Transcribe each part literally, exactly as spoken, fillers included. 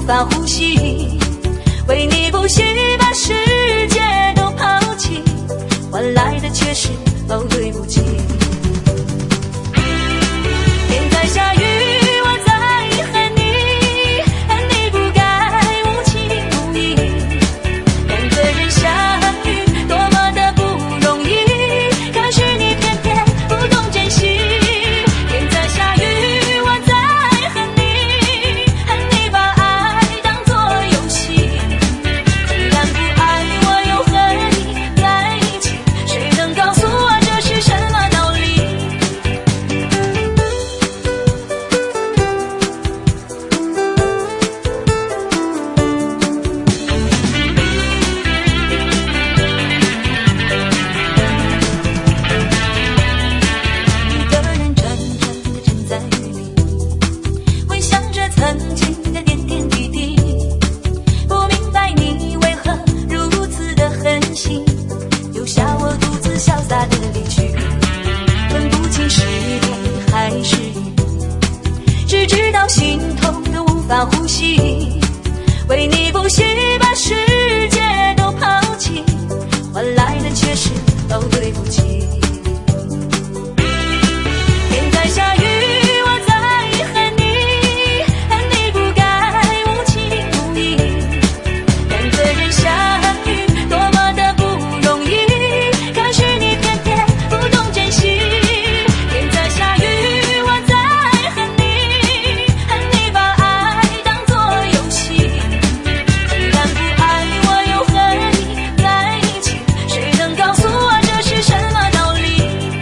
法呼吸，为你不惜把世界都抛弃，换来的却是哦对不起。天在下雨，我在恨你，恨你不该无情无义，两个人相遇多么的不容易，可是你偏偏不懂珍惜。天在下雨，我在恨你，恨你把爱当作游戏，既然不爱我又和你在一起，谁能告诉我这是什么道理？一个人转转地站在雨里，回想着曾经的点点滴滴，不明白你为何如此的狠心，留下我独自潇洒的离去，分不清是悲还是雨，只知道心痛的无法呼吸，为你不惜把世界都抛弃，换来的却是哦对不起。天在下雨，我在恨你，恨你不该无情无义，两个人相遇多么的不容易，可是你偏偏不懂珍惜。天在下雨，我在恨你，恨你把爱当作游戏，既然不爱我又和你在一起，谁能告诉我这是什么道理？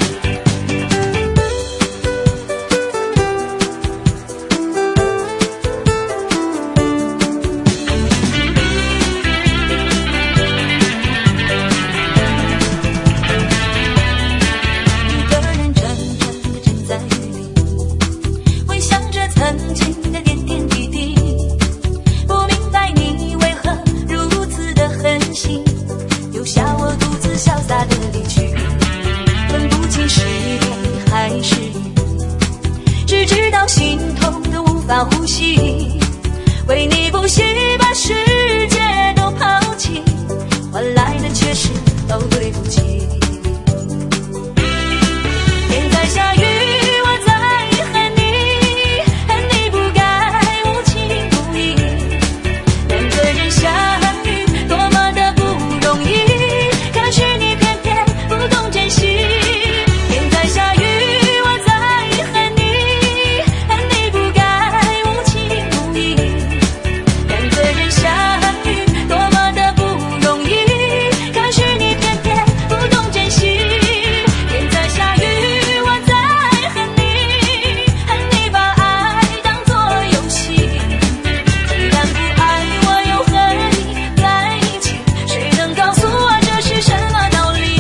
一个人转转地站在雨里，回想着曾经的点点滴滴，不明白你为何如此的狠心，留下我独自潇洒的离去，分不清是悲还是雨，只知道心痛的无法呼吸，为你不惜把世界都抛弃，换来的却是哦对不起。天在下雨，我在恨你，恨你不该无情无义，两个人相遇多么的不容易，可是你偏偏不懂珍惜。天在下雨，我在恨你，恨你不该无情无义，两个人相遇多么的不容易，可是你偏偏不懂珍惜。天在下雨，我在恨你，恨你把爱当作游戏，既然不爱我又和你在一起，谁能告诉我这是什么道理？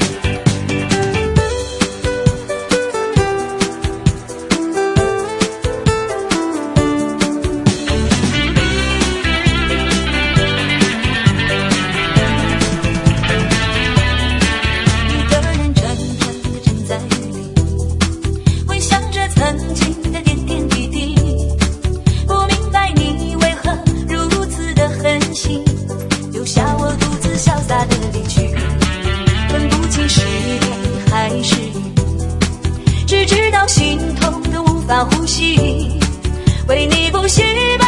一个人转转地站在雨里，回想着曾经的点点滴滴，不明白你为何如此的狠心，留下我独自潇洒的离去，分不清是悲还是雨，只知道心痛的无法呼吸，为你不惜把